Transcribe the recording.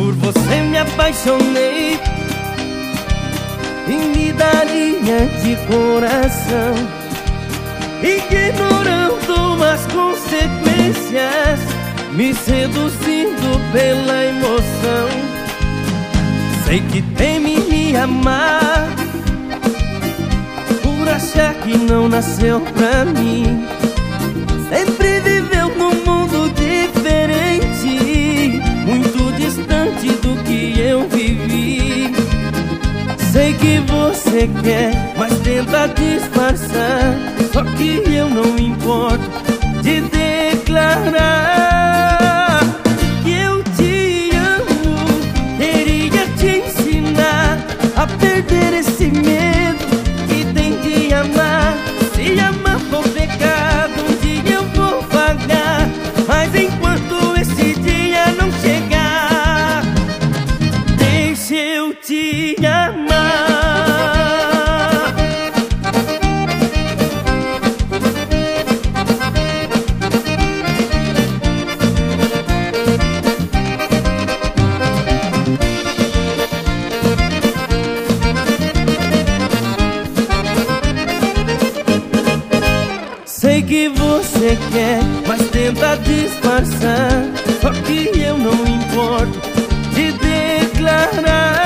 Por você me apaixonei e me daria de coração, ignorando as consequências, me seduzindo pela emoção. Sei que teme me amar por achar que não nasceu pra mim. Sempre viveu num mundo diferente, muito distante do que eu vivi. Sei que você quer, mas tenta disfarçar. Só que eu não importo de declarar que eu te amo. Queria te ensinar a perder esse medo que tem de amar. Se amar for pecado, um dia eu vou pagar. Mas enquanto esse dia não chegar, deixa eu te amar. Sei que você quer, mas tenta disfarçar. Só que eu não importo de declarar